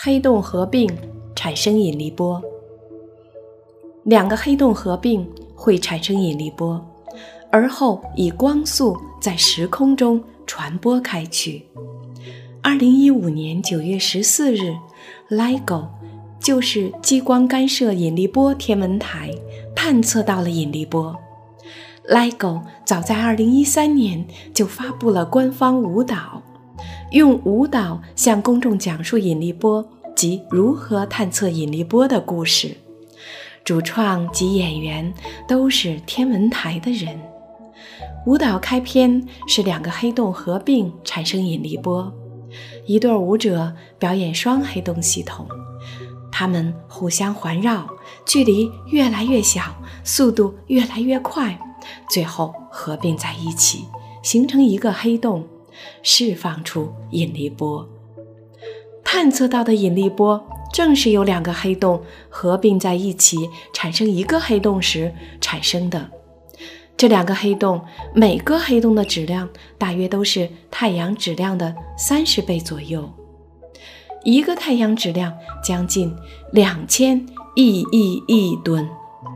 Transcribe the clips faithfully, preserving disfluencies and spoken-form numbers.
黑洞合并产生引力波。两个黑洞合并会产生引力波，而后以光速在时空中传播开去。二零一五年九月十四日 L I G O 就是激光干涉引力波天文台探测到了引力波。L I G O 早在二零一三年就发布了官方舞蹈，用舞蹈向公众讲述引力波及如何探测引力波的故事。主创及演员都是天文台的人。舞蹈开篇是两个黑洞合并产生引力波，一对舞者表演双黑洞系统，它们互相环绕，距离越来越小，速度越来越快，最后合并在一起，形成一个黑洞，释放出引力波。探测到的引力波正是由两个黑洞合并在一起产生一个黑洞时产生的。这两个黑洞每个黑洞的质量大约都是太阳质量的三十倍左右，一个太阳质量将近两千亿亿亿吨，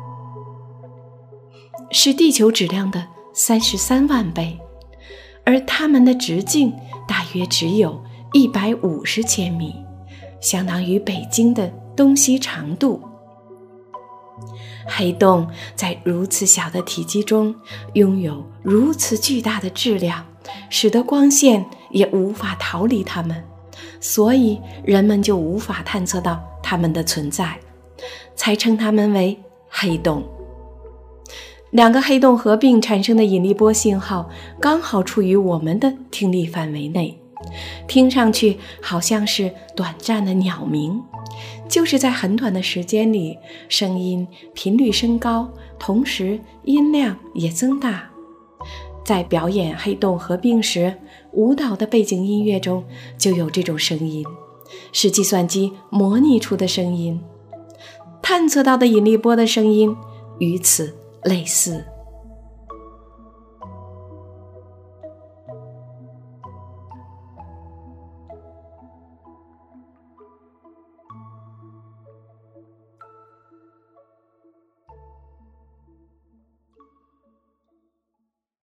是地球质量的三十三万倍，而它们的直径大约只有一百五十千米，相当于北京的东西长度。黑洞在如此小的体积中拥有如此巨大的质量，使得光线也无法逃离它们，所以人们就无法探测到它们的存在，才称它们为黑洞。两个黑洞合并产生的引力波信号刚好处于我们的听力范围内，听上去好像是短暂的鸟鸣，就是在很短的时间里，声音频率升高，同时音量也增大。在表演黑洞合并时，舞蹈的背景音乐中就有这种声音，是计算机模拟出的声音。探测到的引力波的声音与此类似。